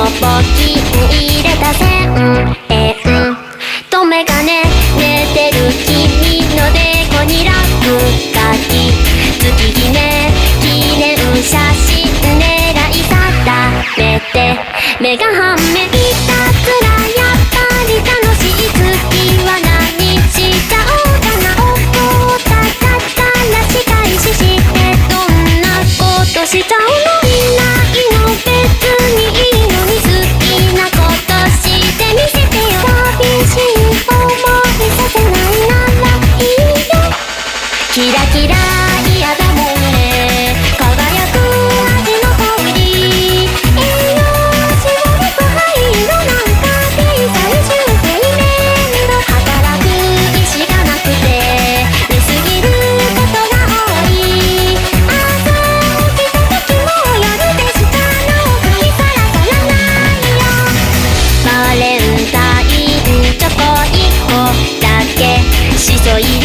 募金入れた1000円とメガネ寝てる君のデコに落書き月決め記念写真狙い定めて目が半目いたずらやっぱり楽しい月は何しちゃおうかな怒っただから仕返ししてどんなことしちゃうのいないの別にいいのに好きなことしてみせてよ寂しい思いさせないならいいよキラキラ嫌だもんね輝く味の香り栄養士を肉灰色なんか小さい中低面の働く意志がなくて出過ぎることが多い朝起きた時も夜でしたの送りから取らないよバレンタインチョコ1個だけしそい